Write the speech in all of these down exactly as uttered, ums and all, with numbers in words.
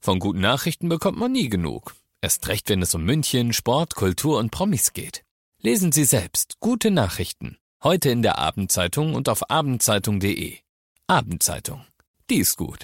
Von guten Nachrichten bekommt man nie genug. Erst recht, wenn es um München, Sport, Kultur und Promis geht. Lesen Sie selbst gute Nachrichten. Heute in der Abendzeitung und auf abendzeitung punkt de. Abendzeitung. Die ist gut.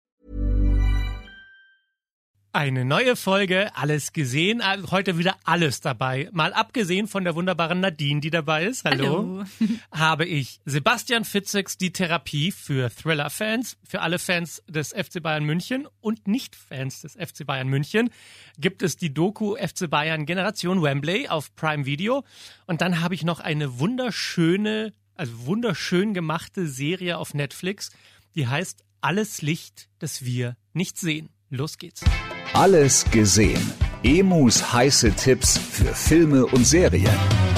Eine neue Folge, alles gesehen, heute wieder alles dabei. Mal abgesehen von der wunderbaren Nadine, die dabei ist, hallo, hallo. habe ich Sebastian Fitzeks Die Therapie für Thriller-Fans, für alle Fans des F C Bayern München und Nicht-Fans des F C Bayern München gibt es die Doku F C Bayern Generation Wembley auf Prime Video. Und dann habe ich noch eine wunderschöne, also wunderschön gemachte Serie auf Netflix, die heißt Alles Licht, das wir nicht sehen. Los geht's. Alles gesehen. Emus heiße Tipps für Filme und Serien.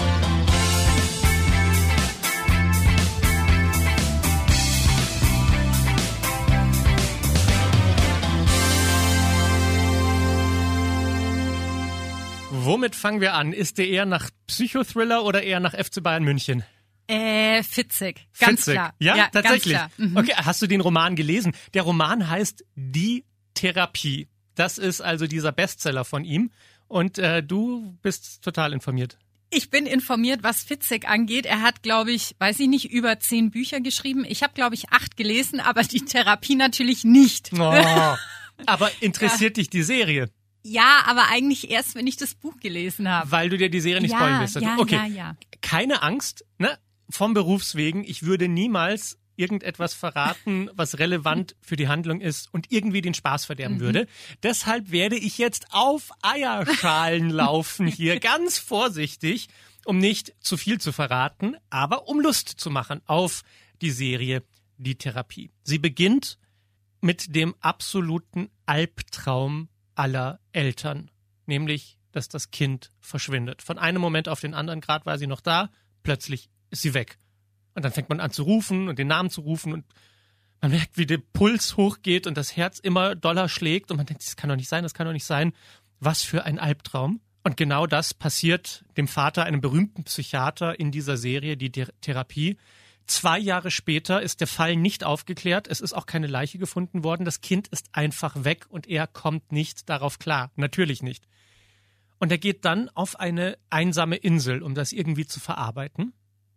Womit fangen wir an? Ist der eher nach Psychothriller oder eher nach F C Bayern München? Äh, Fitzek, ganz Fitzek. klar. Ja, ja tatsächlich. Ganz klar. Mhm. Okay, hast du den Roman gelesen? Der Roman heißt Die Therapie. Das ist also dieser Bestseller von ihm. Und äh, du bist total informiert. Ich bin informiert, was Fitzek angeht. Er hat, glaube ich, weiß ich nicht, über zehn Bücher geschrieben. Ich habe, glaube ich, acht gelesen, aber die Therapie natürlich nicht. Oh, aber interessiert ja. dich die Serie? Ja, aber eigentlich erst, wenn ich das Buch gelesen habe. Weil du dir die Serie nicht ja, spoilen willst. Ja, okay. ja, ja. Keine Angst, ne? Vom Berufswegen. Ich würde niemals irgendetwas verraten, was relevant für die Handlung ist und irgendwie den Spaß verderben mhm. würde. Deshalb werde ich jetzt auf Eierschalen laufen hier, ganz vorsichtig, um nicht zu viel zu verraten, aber um Lust zu machen auf die Serie Die Therapie. Sie beginnt mit dem absoluten Albtraum aller Eltern, nämlich, dass das Kind verschwindet. Von einem Moment auf den anderen, gerade war sie noch da, plötzlich ist sie weg. Und dann fängt man an zu rufen und den Namen zu rufen und man merkt, wie der Puls hochgeht und das Herz immer doller schlägt und man denkt, das kann doch nicht sein, das kann doch nicht sein. Was für ein Albtraum. Und genau das passiert dem Vater, einem berühmten Psychiater in dieser Serie, die Therapie. Zwei Jahre später ist der Fall nicht aufgeklärt, es ist auch keine Leiche gefunden worden, das Kind ist einfach weg und er kommt nicht darauf klar, natürlich nicht. Und er geht dann auf eine einsame Insel, um das irgendwie zu verarbeiten.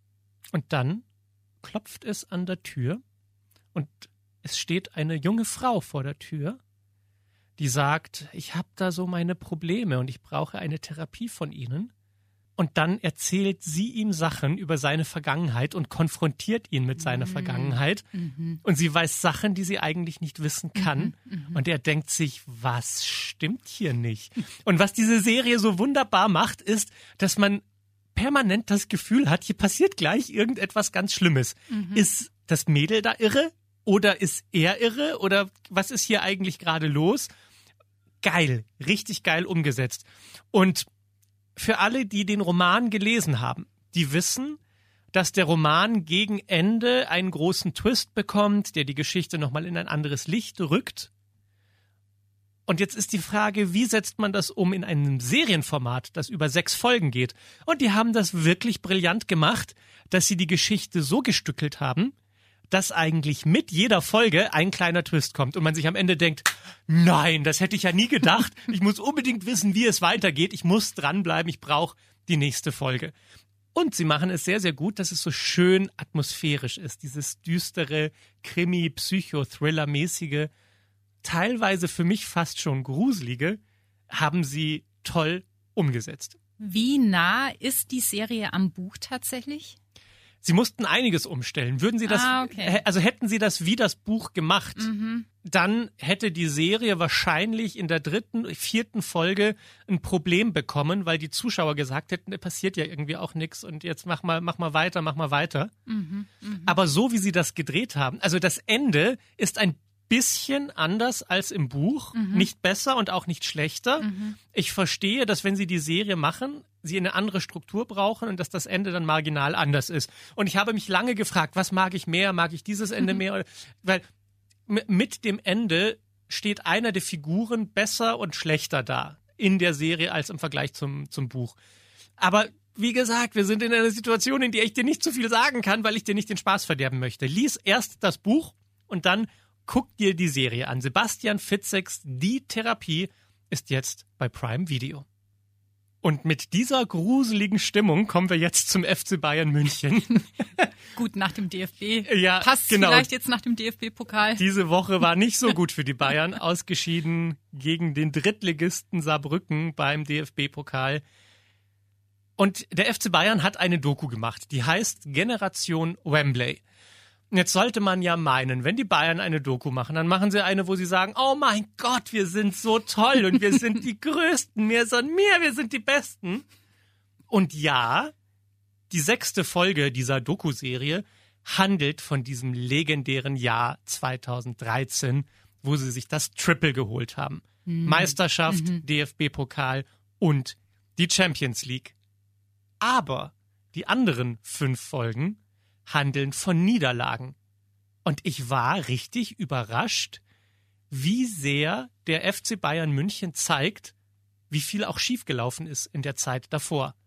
Und dann klopft es an der Tür und es steht eine junge Frau vor der Tür, die sagt, ich habe da so meine Probleme und ich brauche eine Therapie von Ihnen. Und dann erzählt sie ihm Sachen über seine Vergangenheit und konfrontiert ihn mit seiner mhm. Vergangenheit. Mhm. Und sie weiß Sachen, die sie eigentlich nicht wissen kann. Mhm. Mhm. Und er denkt sich, was stimmt hier nicht? Und was diese Serie so wunderbar macht, ist, dass man permanent das Gefühl hat, hier passiert gleich irgendetwas ganz Schlimmes. Mhm. Ist das Mädel da irre? Oder ist er irre? Oder was ist hier eigentlich gerade los? Geil, richtig geil umgesetzt. Und für alle, die den Roman gelesen haben, die wissen, dass der Roman gegen Ende einen großen Twist bekommt, der die Geschichte nochmal in ein anderes Licht rückt. Und jetzt ist die Frage, wie setzt man das um in einem Serienformat, das über sechs Folgen geht? Und die haben das wirklich brillant gemacht, dass sie die Geschichte so gestückelt haben, dass eigentlich mit jeder Folge ein kleiner Twist kommt und man sich am Ende denkt, nein, das hätte ich ja nie gedacht. Ich muss unbedingt wissen, wie es weitergeht. Ich muss dranbleiben. Ich brauche die nächste Folge. Und sie machen es sehr, sehr gut, dass es so schön atmosphärisch ist. Dieses düstere, Krimi-, Psycho-Thriller-mäßige, teilweise für mich fast schon gruselige, haben sie toll umgesetzt. Wie nah ist die Serie am Buch tatsächlich? Sie mussten einiges umstellen. Würden Sie das, ah, okay. also hätten Sie das wie das Buch gemacht, mhm. dann hätte die Serie wahrscheinlich in der dritten, vierten Folge ein Problem bekommen, weil die Zuschauer gesagt hätten, da passiert ja irgendwie auch nichts und jetzt mach mal, mach mal weiter, mach mal weiter. Mhm. Mhm. Aber so wie Sie das gedreht haben, also das Ende ist ein bisschen anders als im Buch, mhm. nicht besser und auch nicht schlechter. Mhm. Ich verstehe, dass wenn Sie die Serie machen, Sie eine andere Struktur brauchen und dass das Ende dann marginal anders ist. Und ich habe mich lange gefragt, was mag ich mehr? Mag ich dieses Ende mhm. mehr? Weil mit dem Ende steht einer der Figuren besser und schlechter da in der Serie als im Vergleich zum, zum Buch. Aber wie gesagt, wir sind in einer Situation, in der ich dir nicht zu viel sagen kann, weil ich dir nicht den Spaß verderben möchte. Lies erst das Buch und dann Guck dir die Serie an. Sebastian Fitzeks Die Therapie ist jetzt bei Prime Video. Und mit dieser gruseligen Stimmung kommen wir jetzt zum F C Bayern München. Gut, nach dem D F B. Ja, Passt genau. vielleicht jetzt nach dem D F B-Pokal. Diese Woche war nicht so gut für die Bayern. Ausgeschieden gegen den Drittligisten Saarbrücken beim D F B-Pokal. Und der F C Bayern hat eine Doku gemacht, die heißt Generation Wembley. Jetzt sollte man ja meinen, wenn die Bayern eine Doku machen, dann machen sie eine, wo sie sagen, oh mein Gott, wir sind so toll und wir sind die Größten, mehr sondern mehr, wir sind die Besten. Und ja, die sechste Folge dieser Doku-Serie handelt von diesem legendären Jahr zweitausenddreizehn, wo sie sich das Triple geholt haben. Mhm. Meisterschaft, mhm. D F B-Pokal und die Champions League. Aber die anderen fünf Folgen handeln von Niederlagen. Und ich war richtig überrascht, wie sehr der F C Bayern München zeigt, wie viel auch schiefgelaufen ist in der Zeit davor.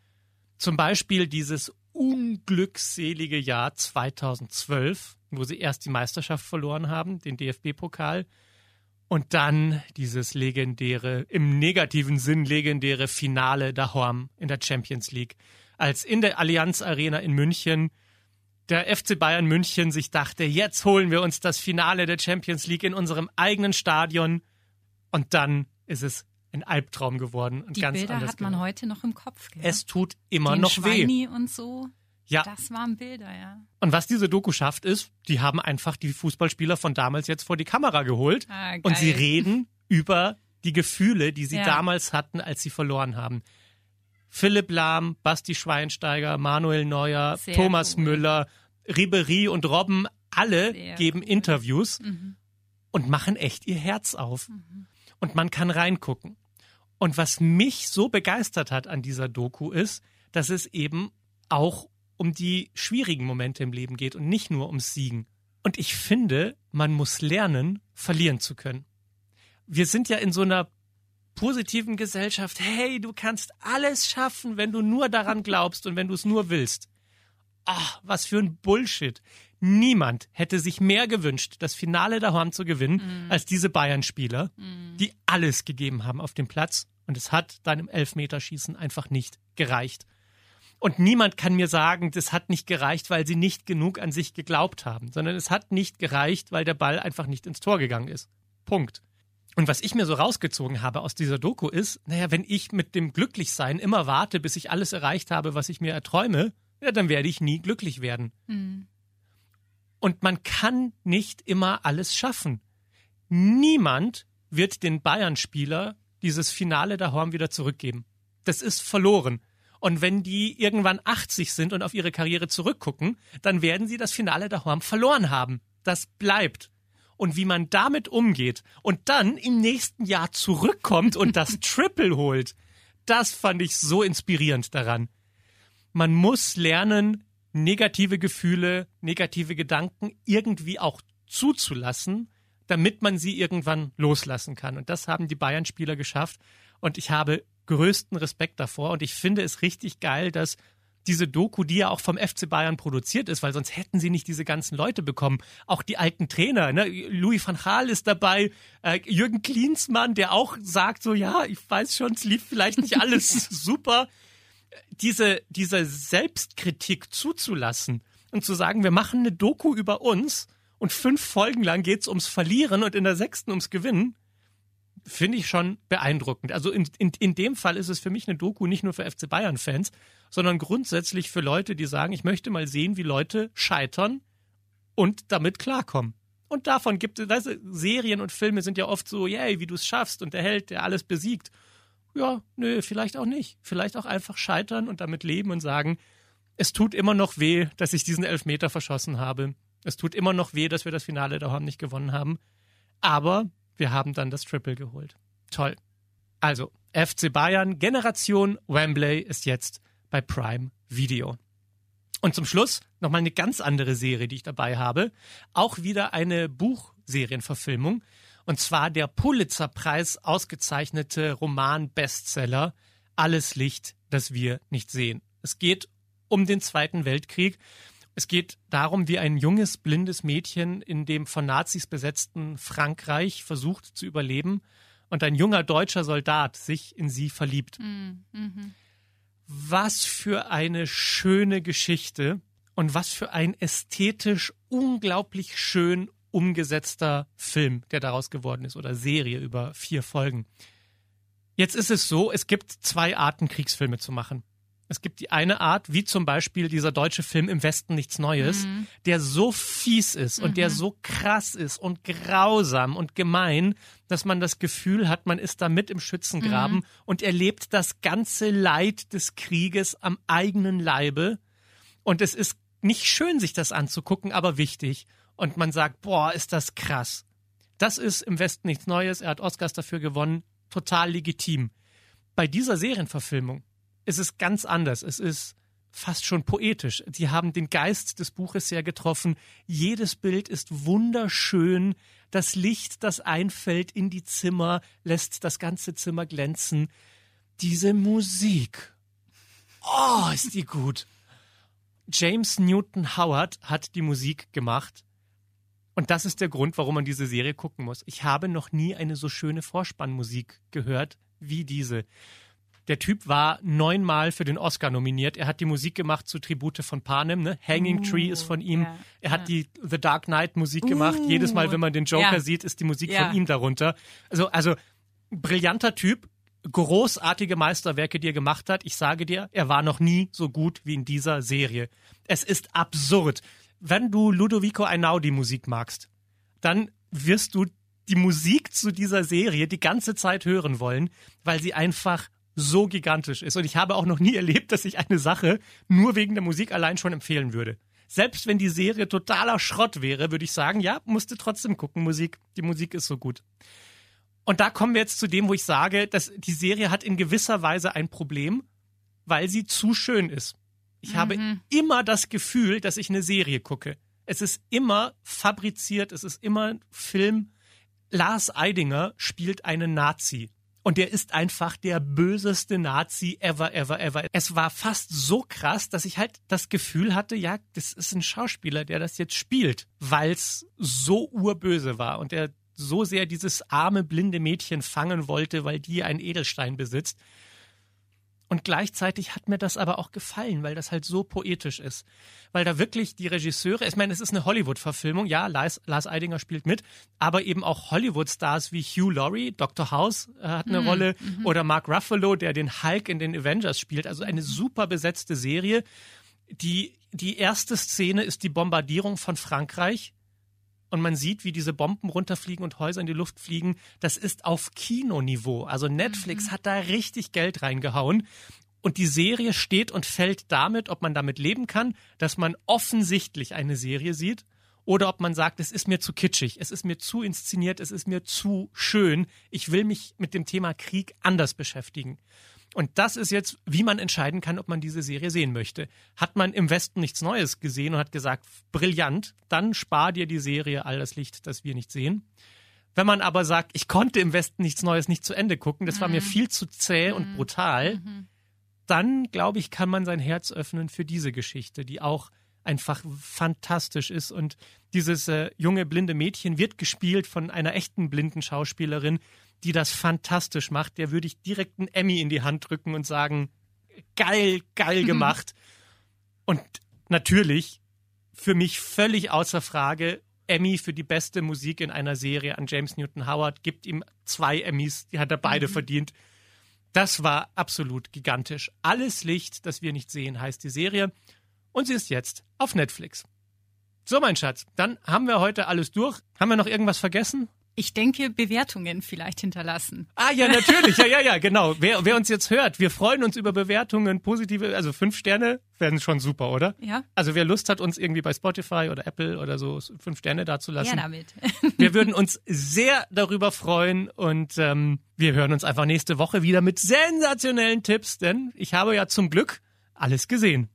Zum Beispiel dieses unglückselige Jahr zweitausendzwölf, wo sie erst die Meisterschaft verloren haben, den D F B-Pokal, und dann dieses legendäre, im negativen Sinn legendäre Finale daheim in der Champions League, als in der Allianz Arena in München der F C Bayern München sich dachte, jetzt holen wir uns das Finale der Champions League in unserem eigenen Stadion. Und dann ist es ein Albtraum geworden und die ganz Bilder anders hat man geworden. heute noch im Kopf. Gell? Es tut immer Den noch Schweini weh. Und so. Ja. Das waren Bilder, ja. Und was diese Doku schafft ist, die haben einfach die Fußballspieler von damals jetzt vor die Kamera geholt. Ah, geil. Und sie reden über die Gefühle, die sie Ja. damals hatten, als sie verloren haben. Philipp Lahm, Basti Schweinsteiger, Manuel Neuer, Sehr Thomas cool. Müller, Ribéry und Robben, alle Sehr geben cool. Interviews Mhm. und machen echt ihr Herz auf. Mhm. Und man kann reingucken. Und was mich so begeistert hat an dieser Doku ist, dass es eben auch um die schwierigen Momente im Leben geht und nicht nur ums Siegen. Und ich finde, man muss lernen, verlieren zu können. Wir sind ja in so einer positiven Gesellschaft. Hey, du kannst alles schaffen, wenn du nur daran glaubst und wenn du es nur willst. Ach, was für ein Bullshit. Niemand hätte sich mehr gewünscht, das Finale daheim zu gewinnen, mm. als diese Bayern-Spieler, mm. die alles gegeben haben auf dem Platz. Und es hat dann im Elfmeterschießen einfach nicht gereicht. Und niemand kann mir sagen, das hat nicht gereicht, weil sie nicht genug an sich geglaubt haben, sondern es hat nicht gereicht, weil der Ball einfach nicht ins Tor gegangen ist. Punkt. Und was ich mir so rausgezogen habe aus dieser Doku ist, naja, wenn ich mit dem Glücklichsein immer warte, bis ich alles erreicht habe, was ich mir erträume, ja, dann werde ich nie glücklich werden. Mhm. Und man kann nicht immer alles schaffen. Niemand wird den Bayern-Spieler dieses Finale daheim wieder zurückgeben. Das ist verloren. Und wenn die irgendwann achtzig sind und auf ihre Karriere zurückgucken, dann werden sie das Finale daheim verloren haben. Das bleibt. Und wie man damit umgeht und dann im nächsten Jahr zurückkommt und das Triple holt, das fand ich so inspirierend daran. Man muss lernen, negative Gefühle, negative Gedanken irgendwie auch zuzulassen, damit man sie irgendwann loslassen kann. Und das haben die Bayern-Spieler geschafft. Und ich habe größten Respekt davor. Und ich finde es richtig geil, dass diese Doku, die ja auch vom F C Bayern produziert ist, weil sonst hätten sie nicht diese ganzen Leute bekommen. Auch die alten Trainer, ne? Louis van Gaal ist dabei, äh, Jürgen Klinsmann, der auch sagt so, ja, ich weiß schon, es lief vielleicht nicht alles super. Diese, diese Selbstkritik zuzulassen und zu sagen, wir machen eine Doku über uns und fünf Folgen lang geht's ums Verlieren und in der sechsten ums Gewinnen, finde ich schon beeindruckend. Also in, in, in dem Fall ist es für mich eine Doku nicht nur für F C Bayern-Fans, sondern grundsätzlich für Leute, die sagen, ich möchte mal sehen, wie Leute scheitern und damit klarkommen. Und davon gibt es, weißt du, Serien und Filme sind ja oft so, yay, wie du es schaffst und der Held, der alles besiegt. Ja, nö, vielleicht auch nicht. Vielleicht auch einfach scheitern und damit leben und sagen, es tut immer noch weh, dass ich diesen Elfmeter verschossen habe. Es tut immer noch weh, dass wir das Finale daheim nicht gewonnen haben. Aber wir haben dann das Triple geholt. Toll. Also, F C Bayern, Generation Wembley ist jetzt bei Prime Video. Und zum Schluss nochmal eine ganz andere Serie, die ich dabei habe. Auch wieder eine Buchserienverfilmung. Und zwar der Pulitzer-Preis ausgezeichnete Roman-Bestseller Alles Licht, das wir nicht sehen. Es geht um den Zweiten Weltkrieg Es geht darum, wie ein junges, blindes Mädchen in dem von Nazis besetzten Frankreich versucht zu überleben und ein junger deutscher Soldat sich in sie verliebt. Mhm. Was für eine schöne Geschichte und was für ein ästhetisch unglaublich schön umgesetzter Film, der daraus geworden ist, oder Serie über vier Folgen. Jetzt ist es so, es gibt zwei Arten, Kriegsfilme zu machen. Es gibt die eine Art, wie zum Beispiel dieser deutsche Film Im Westen nichts Neues, mhm. der so fies ist und mhm. der so krass ist und grausam und gemein, dass man das Gefühl hat, man ist da mit im Schützengraben mhm. und erlebt das ganze Leid des Krieges am eigenen Leibe. Und es ist nicht schön, sich das anzugucken, aber wichtig. Und man sagt, boah, ist das krass. Das ist Im Westen nichts Neues, er hat Oscars dafür gewonnen, total legitim. Bei dieser Serienverfilmung ist es ganz anders. Es ist fast schon poetisch. Die haben den Geist des Buches sehr getroffen. Jedes Bild ist wunderschön. Das Licht, das einfällt in die Zimmer, lässt das ganze Zimmer glänzen. Diese Musik. Oh, ist die gut. James Newton Howard hat die Musik gemacht. Und das ist der Grund, warum man diese Serie gucken muss. Ich habe noch nie eine so schöne Vorspannmusik gehört wie diese. Der Typ war neunmal für den Oscar nominiert. Er hat die Musik gemacht zu Tribute von Panem. Ne? Hanging uh, Tree ist von ihm. Yeah, er hat yeah. die The Dark Knight Musik uh, gemacht. Jedes Mal, wenn man den Joker yeah. sieht, ist die Musik yeah. von ihm darunter. Also, also brillanter Typ, großartige Meisterwerke, die er gemacht hat. Ich sage dir, er war noch nie so gut wie in dieser Serie. Es ist absurd. Wenn du Ludovico Einaudi Musik magst, dann wirst du die Musik zu dieser Serie die ganze Zeit hören wollen, weil sie einfach so gigantisch ist. Und ich habe auch noch nie erlebt, dass ich eine Sache nur wegen der Musik allein schon empfehlen würde. Selbst wenn die Serie totaler Schrott wäre, würde ich sagen, ja, musst du trotzdem gucken, Musik. Die Musik ist so gut. Und da kommen wir jetzt zu dem, wo ich sage, dass die Serie hat in gewisser Weise ein Problem, weil sie zu schön ist. Ich mhm. habe immer das Gefühl, dass ich eine Serie gucke. Es ist immer fabriziert, es ist immer Film. Lars Eidinger spielt einen Nazi. Und der ist einfach der böseste Nazi ever, ever, ever. Es war fast so krass, dass ich halt das Gefühl hatte, ja, das ist ein Schauspieler, der das jetzt spielt, weil es so urböse war und der so sehr dieses arme, blinde Mädchen fangen wollte, weil die einen Edelstein besitzt. Und gleichzeitig hat mir das aber auch gefallen, weil das halt so poetisch ist. Weil da wirklich die Regisseure, ich meine, es ist eine Hollywood-Verfilmung, ja, Lars, Lars Eidinger spielt mit, aber eben auch Hollywood-Stars wie Hugh Laurie, Doktor House äh, hat eine mhm. Rolle, mhm. oder Mark Ruffalo, der den Hulk in den Avengers spielt. Also eine super besetzte Serie. Die, die erste Szene ist die Bombardierung von Frankreich. Und man sieht, wie diese Bomben runterfliegen und Häuser in die Luft fliegen. Das ist auf Kinoniveau. Also Netflix mhm. hat da richtig Geld reingehauen. Und die Serie steht und fällt damit, ob man damit leben kann, dass man offensichtlich eine Serie sieht oder ob man sagt, es ist mir zu kitschig, es ist mir zu inszeniert, es ist mir zu schön. Ich will mich mit dem Thema Krieg anders beschäftigen. Und das ist jetzt, wie man entscheiden kann, ob man diese Serie sehen möchte. Hat man Im Westen nichts Neues gesehen und hat gesagt, brillant, dann spar dir die Serie all das Licht, das wir nicht sehen. Wenn man aber sagt, ich konnte Im Westen nichts Neues nicht zu Ende gucken, das war mir viel zu zäh mhm. und brutal, mhm. dann, glaube ich, kann man sein Herz öffnen für diese Geschichte, die auch einfach fantastisch ist. Und dieses äh, junge, blinde Mädchen wird gespielt von einer echten blinden Schauspielerin, die das fantastisch macht. Der würde ich direkt einen Emmy in die Hand drücken und sagen, geil, geil gemacht. Und natürlich, für mich völlig außer Frage, Emmy für die beste Musik in einer Serie an James Newton Howard, gibt ihm zwei Emmys, die hat er beide mhm. verdient. Das war absolut gigantisch. Alles Licht, das wir nicht sehen, heißt die Serie. Und sie ist jetzt auf Netflix. So, mein Schatz, dann haben wir heute alles durch. Haben wir noch irgendwas vergessen? Ich denke, Bewertungen vielleicht hinterlassen. Ah, ja, natürlich. Ja, ja, ja, genau. Wer, wer uns jetzt hört, wir freuen uns über Bewertungen, positive, also fünf Sterne werden schon super, oder? Ja. Also wer Lust hat, uns irgendwie bei Spotify oder Apple oder so fünf Sterne dazulassen. Ja, damit. Wir würden uns sehr darüber freuen und ähm, wir hören uns einfach nächste Woche wieder mit sensationellen Tipps, denn ich habe ja zum Glück alles gesehen.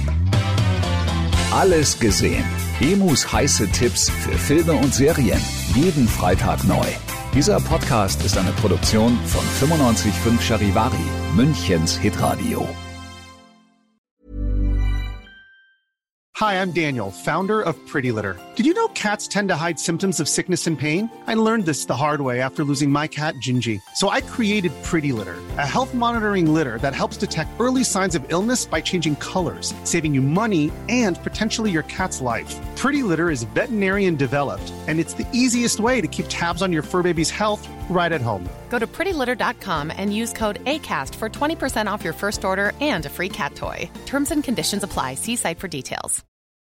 Alles gesehen. Emus heiße Tipps für Filme und Serien. Jeden Freitag neu. Dieser Podcast ist eine Produktion von fünfundneunzig Komma fünf Charivari, Münchens Hitradio. Hi, I'm Daniel, founder of Pretty Litter. Did you know cats tend to hide symptoms of sickness and pain? I learned this the hard way after losing my cat, Gingy. So I created Pretty Litter, a health monitoring litter that helps detect early signs of illness by changing colors, saving you money and potentially your cat's life. Pretty Litter is veterinarian developed, and it's the easiest way to keep tabs on your fur baby's health right at home. Go to pretty litter dot com and use code ACAST for twenty percent off your first order and a free cat toy. Terms and conditions apply. See site for details.